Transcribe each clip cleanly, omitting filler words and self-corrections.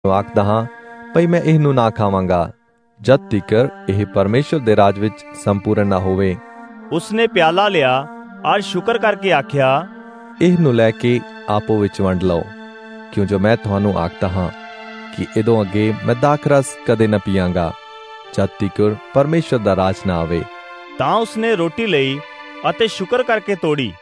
ਆਖਦਾ ਹਾਂ ਭਈ ਮੈਂ ਇਹਨੂੰ ਨਾ ਖਾਵਾਂਗਾ ਜਦ ਤੀਕਰ ਇਹ ਪਰਮੇਸ਼ਰ ਦੇ ਰਾਜ ਵਿੱਚ ਸੰਪੂਰਨ ਨਾ ਹੋਵੇ। ਉਸਨੇ ਪਿਆਲਾ ਲਿਆ ਔਰ ਸ਼ੁਕਰ ਕਰਕੇ ਆਖਿਆ, ਇਹਨੂੰ ਲੈ ਕੇ ਆਪੋ ਵਿੱਚ ਵੰਡ ਲਓ, ਕਿਉਂ ਜੋ ਮੈਂ ਤੁਹਾਨੂੰ ਆਖਦਾ ਹਾਂ ਕਿ ਇਹਦੋਂ ਅੱਗੇ ਮੈਂ ਦਾਖ ਰਸ ਕਦੇ ਨਾ ਪੀਆਂਗਾ ਜਦ ਤੀਕਰ ਪਰਮੇਸ਼ਰ ਦਾ ਰਾਜ ਨਾ ਆਵੇ। ਤਾਂ ਉਸਨੇ ਰੋਟੀ ਲਈ ਅਤੇ ਸ਼ੁਕਰ ਕਰਕੇ ਤੋੜੀ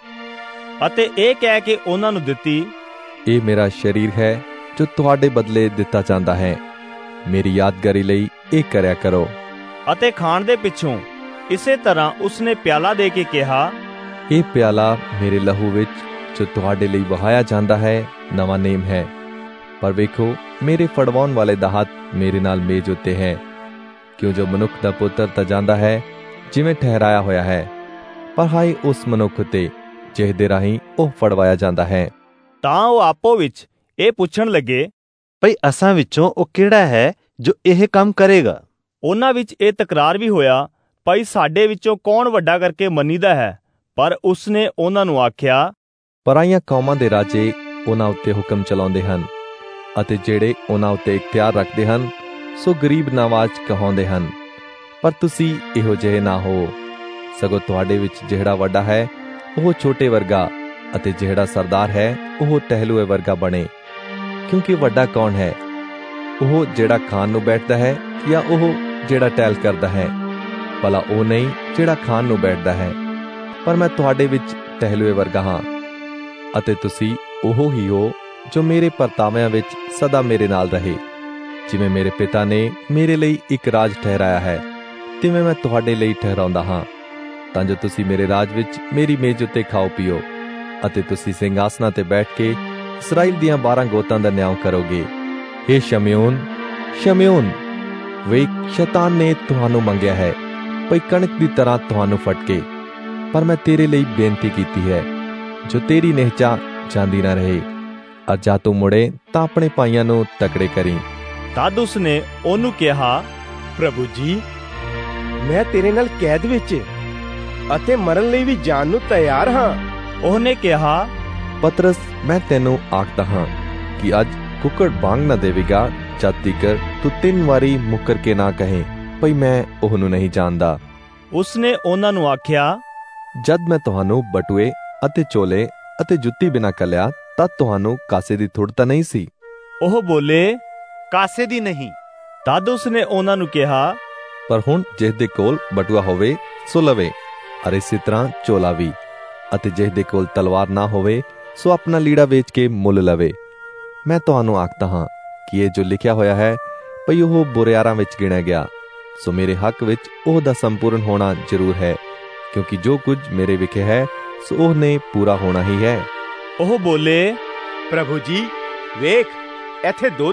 ਅਤੇ ਇਹ ਕਹਿ ਕੇ ਉਹਨਾਂ ਨੂੰ ਦਿੱਤੀ, ਇਹ ਮੇਰਾ ਸਰੀਰ ਹੈ ਜੋ ਤੁਹਾਡੇ ਬਦਲੇ ਦਿੱਤਾ ਜਾਂਦਾ ਹੈ, ਮੇਰੀ ਯਾਦਗਾਰੀ ਲਈ ਇਹ ਕਰਿਆ ਕਰੋ। ਅਤੇ ਖਾਣ ਦੇ ਪਿੱਛੋਂ ਇਸੇ ਤਰ੍ਹਾਂ ਉਸਨੇ ਪਿਆਲਾ ਦੇ ਕੇ ਕਿਹਾ, ਇਹ ਪਿਆਲਾ ਮੇਰੇ ਲਹੂ ਵਿੱਚ ਜੋ ਤੁਹਾਡੇ ਲਈ ਵਹਾਇਆ ਜਾਂਦਾ ਹੈ ਨਵਾਂ ਨੇਮ ਹੈ। ਪਰ ਵੇਖੋ, ਮੇਰੇ ਫੜਵਾਉਣ ਵਾਲੇ ਦਾ ਹੱਥ ਮੇਰੇ ਨਾਲ ਮੇਜ਼ ਉੱਤੇ ਹੈ, ਕਿਉਂ ਜੋ ਮਨੁੱਖ ਦਾ ਪੁੱਤਰ ਤਾਂ ਜਾਂਦਾ ਹੈ ਜਿਵੇਂ ਠਹਿਰਾਇਆ ਹੋਇਆ ਹੈ, ਪਰ ਹਾਏ ਉਸ ਮਨੁੱਖ ਉਤੇ ਜਿਸ ਦੇ ਰਾਹੀਂ ਉਹ ਫੜਵਾਇਆ ਜਾਂਦਾ ਹੈ। ਤਾਂ ਉਹ ਆਪੋ ਵਿੱਚ ਇਹ ਪੁੱਛਣ ਲੱਗੇ, ਭਈ ਅਸਾਂ ਵਿੱਚੋਂ ਉਹ ਕਿਹੜਾ ਹੈ ਜੋ ਇਹ ਕੰਮ ਕਰੇਗਾ? ਉਹਨਾਂ ਵਿੱਚ ਇਹ ਤਕਰਾਰ ਵੀ ਹੋਇਆ, ਭਈ ਸਾਡੇ ਵਿੱਚੋਂ ਕੌਣ ਵੱਡਾ ਕਰਕੇ ਮੰਨੀਦਾ ਹੈ? ਪਰ ਉਸਨੇ ਉਹਨਾਂ ਨੂੰ ਆਖਿਆ, ਪਰਾਈਆਂ ਕੌਮਾਂ ਦੇ ਰਾਜੇ ਉਹਨਾਂ ਉੱਤੇ ਹੁਕਮ ਚਲਾਉਂਦੇ ਹਨ ਅਤੇ ਜਿਹੜੇ ਉਹਨਾਂ ਉੱਤੇ ਇਖਤਿਆਰ ਰੱਖਦੇ ਹਨ ਸੋ ਗਰੀਬ ਨਵਾਜ਼ ਕਹਾਉਂਦੇ ਹਨ, ਪਰ ਤੁਸੀਂ ਇਹੋ ਜਿਹੇ ਨਾ ਹੋ। ਸਗੋਂ ਤੁਹਾਡੇ ਵਿੱਚ ਜਿਹੜਾ ਵੱਡਾ ਹੈ ਉਹ ਛੋਟੇ ਵਰਗਾ ਅਤੇ ਜਿਹੜਾ ਸਰਦਾਰ ਹੈ ਉਹ ਟਹਿਲੂਏ ਵਰਗਾ ਬਣੇ। ਕਿਉਂਕਿ ਵੱਡਾ ਕੌਣ ਹੈ, ਉਹ ਜਿਹੜਾ ਖਾਣ ਨੂੰ ਬੈਠਦਾ ਹੈ ਜਾਂ ਉਹ ਜਿਹੜਾ ਟਹਿਲ ਕਰਦਾ ਹੈ? ਭਲਾ ਉਹ ਨਹੀਂ ਜਿਹੜਾ ਖਾਣ ਨੂੰ ਬੈਠਦਾ ਹੈ। ਪਰ ਮੈਂ ਤੁਹਾਡੇ ਵਿੱਚ ਟਹਿਲੂਏ ਵਰਗਾ ਹਾਂ ਅਤੇ ਤੁਸੀਂ ਉਹ ਹੀ ਹੋ ਜੋ ਮੇਰੇ ਪਰਤਾਵਿਆਂ ਵਿੱਚ ਸਦਾ ਮੇਰੇ ਨਾਲ ਰਹੇ। ਜਿਵੇਂ ਮੇਰੇ ਪਿਤਾ ਨੇ ਮੇਰੇ ਲਈ ਇੱਕ ਰਾਜ ਠਹਿਰਾਇਆ ਹੈ, ਤਿਵੇਂ ਮੈਂ ਤੁਹਾਡੇ ਲਈ ਠਹਿਰਾਉਂਦਾ ਹਾਂ, ਤਾਂ ਜੋ ਤੁਸੀਂ ਮੇਰੇ ਰਾਜ ਵਿੱਚ ਮੇਰੀ ਮੇਜ਼ ਉੱਤੇ ਖਾਓ ਪੀਓ ਅਤੇ ਤੁਸੀਂ ਸਿੰਘਾਸਨਾਂ ਤੇ ਬੈਠ ਕੇ ਇਸਰਾਇਲ ਦੀਆਂ 12 ਗੋਤਾਂ ਦਾ ਨਿਆਂ ਕਰੋਗੇ। ਹੇ ਸ਼ਮਯੋਨ, ਸ਼ਮਯੋਨ, ਵੇਖ, ਸ਼ੈਤਾਨ ਨੇ ਤੁਹਾਨੂੰ ਮੰਗਿਆ ਹੈ ਭਈ ਕਣਕ ਦੀ ਤਰ੍ਹਾਂ ਤੁਹਾਨੂੰ ਫਟਕੇ, ਪਰ ਮੈਂ ਤੇਰੇ ਲਈ ਬੇਨਤੀ ਕੀਤੀ ਹੈ ਜੋ ਤੇਰੀ ਨਿਹਚਾ ਜਾਂਦੀ ਨਾ ਰਹੇ, ਅਰ ਜਾ ਤੂੰ ਮੁੜੇ ਤਾਂ ਆਪਣੇ ਭਾਈਆਂ ਨੂੰ ਤਕੜੇ ਕਰੀਂ। ਤਦ ਉਸਨੇ ਉਹਨੂੰ ਕਿਹਾ, ਪ੍ਰਭੂ ਜੀ, ਮੈਂ ਤੇਰੇ ਨਾਲ ਕੈਦ ਵਿੱਚ ਅਤੇ ਮਰਨ ਲਈ ਵੀ ਜਾਣ ਨੂੰ ਤਿਆਰ ਹਾਂ। ਉਹਨੇ ਕਿਹਾ, ਪਤਰਸ, ਮੈਂ ਤੈਨੂੰ ਆਖਦਾ ਹਾਂ ਕਿ ਅੱਜ ਕੁੱਕੜ ਬਾਂਗ ਨਾ ਦੇਵੇਗਾ ਜਦ ਤੀਕਰ ਤੂੰ 3 ਵਾਰੀ ਮੁੱਕਰ ਕੇ ਨਾ ਕਹੇ ਭਈ ਮੈਂ ਉਹਨੂੰ ਨਹੀਂ ਜਾਣਦਾ। ਉਸਨੇ ਉਹਨਾਂ ਨੂੰ ਆਖਿਆ, ਜਦ ਮੈਂ ਤੁਹਾਨੂੰ ਬਟੂਏ ਅਤੇ ਚੋਲੇ ਅਤੇ ਜੁੱਤੀ ਬਿਨਾਂ ਕੱਲਿਆ ਤਦ ਤੁਹਾਨੂੰ ਕਾਸੇ ਦੀ ਥੁੜ ਤਾਂ ਨਹੀਂ ਸੀ? ਉਹ ਬੋਲੇ, ਕਾਸੇ ਦੀ ਨਹੀਂ। ਤਦ ਉਸਨੇ ਉਹਨਾਂ ਨੂੰ ਕਿਹਾ, ਪਰ ਹੁਣ ਜਿਸ ਦੇ ਕੋਲ ਬਟੂਆ ਹੋਵੇ ਸੋ ਲਵੇ, ਅਰ ਇਸੇ ਤਰ੍ਹਾਂ ਚੋਲਾ ਵੀ, ਅਤੇ ਜਿਸ ਦੇ ਕੋਲ ਤਲਵਾਰ ਨਾ ਹੋਵੇ ਸੋ ਆਪਣਾ ਲੀੜਾ ਵੇਚ ਕੇ ਮੁੱਲ ਲਵੇ। ਮੈਂ ਤੁਹਾਨੂੰ ਆਖਦਾ ਹਾਂ ਕਿ ਇਹ ਜੋ ਲਿਖਿਆ ਹੋਇਆ ਹੈ ਭਈ ਉਹ ਬੁਰਿਆਰਾਂ ਵਿੱਚ ਗਿਣਿਆ ਗਿਆ, ਸੋ ਮੇਰੇ ਹੱਕ ਵਿੱਚ ਉਹ ਦਾ ਸੰਪੂਰਨ ਹੋਣਾ ਜ਼ਰੂਰ ਹੈ, ਕਿਉਂਕਿ ਜੋ ਕੁਝ ਮੇਰੇ ਵਿਖੇ ਹੈ ਸੋ ਉਹਨੇ ਪੂਰਾ ਹੋਣਾ ਹੀ ਹੈ। ਉਹ ਬੋਲੇ, ਪ੍ਰਭੂ ਜੀ, ਵੇਖ, ਇੱਥੇ 2